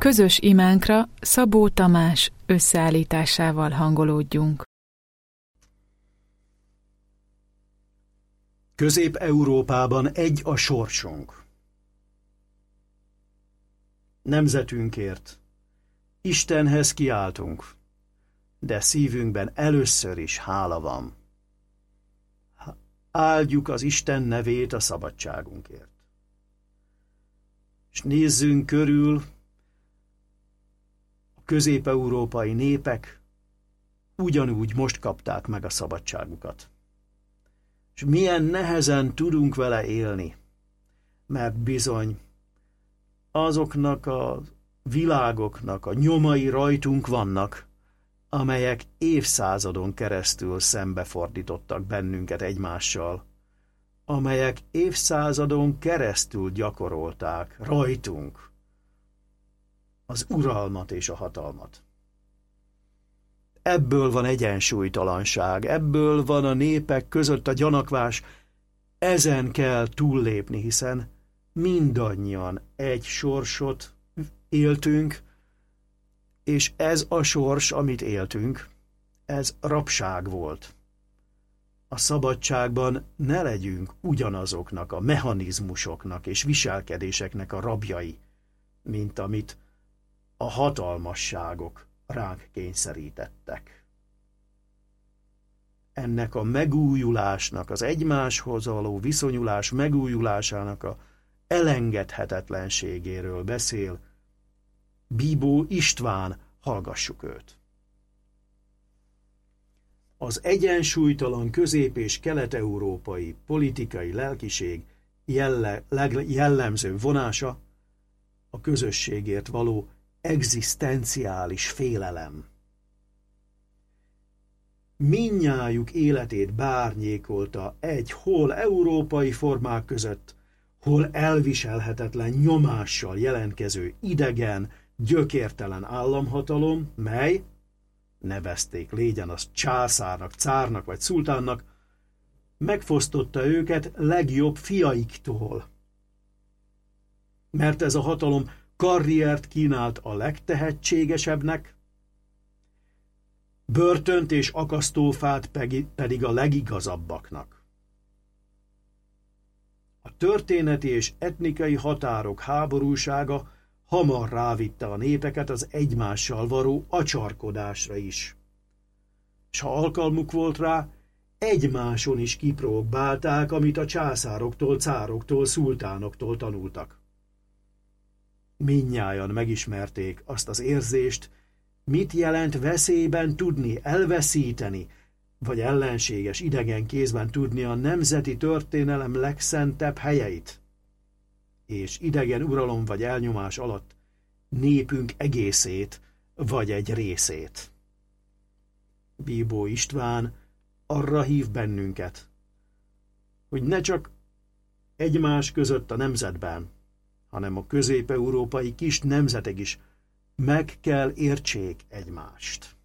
Közös imánkra Szabó Tamás összeállításával hangolódjunk. Közép-Európában egy a sorsunk. Nemzetünkért Istenhez kiáltunk, de szívünkben először is hála van. Áldjuk az Isten nevét a szabadságunkért. És nézzünk körül, a közép-európai népek ugyanúgy most kapták meg a szabadságukat. És milyen nehezen tudunk vele élni, mert bizony azoknak a világoknak a nyomai rajtunk vannak, amelyek évszázadon keresztül szembefordítottak bennünket egymással, amelyek évszázadon keresztül gyakorolták rajtunk az uralmat és a hatalmat. Ebből van egyensúlytalanság, ebből van a népek között a gyanakvás, ezen kell túllépni, hiszen mindannyian egy sorsot éltünk, és ez a sors, amit éltünk, ez rabság volt. A szabadságban ne legyünk ugyanazoknak a mechanizmusoknak és viselkedéseknek a rabjai, mint amit a hatalmasságok ránk kényszerítettek. Ennek a megújulásnak, az egymáshoz való viszonyulás megújulásának a elengedhetetlenségéről beszél Bíbó István, hallgassuk őt. Az egyensúlytalan közép- és kelet-európai politikai lelkiség jellemző vonása a közösségért való egzisztenciális félelem. Mindnyájuk életét bárnyékolta egy hol európai formák között, hol elviselhetetlen nyomással jelentkező idegen, gyökértelen államhatalom, mely, nevezték légyen az császárnak, cárnak vagy szultánnak, megfosztotta őket legjobb fiaiktól. Mert ez a hatalom karriert kínált a legtehetségesebbnek, börtönt és akasztófát pedig a legigazabbaknak. A történeti és etnikai határok háborúsága hamar rávitte a népeket az egymással való acsarkodásra is. S ha alkalmuk volt rá, egymáson is kipróbálták, amit a császároktól, cároktól, szultánoktól tanultak. Mindnyájan megismerték azt az érzést, mit jelent veszélyben tudni elveszíteni, vagy ellenséges idegen kézben tudni a nemzeti történelem legszentebb helyeit, és idegen uralom vagy elnyomás alatt népünk egészét vagy egy részét. Bíbó István arra hív bennünket, hogy ne csak egymás között a nemzetben, hanem a közép-európai kis nemzetek is meg kell értsék egymást.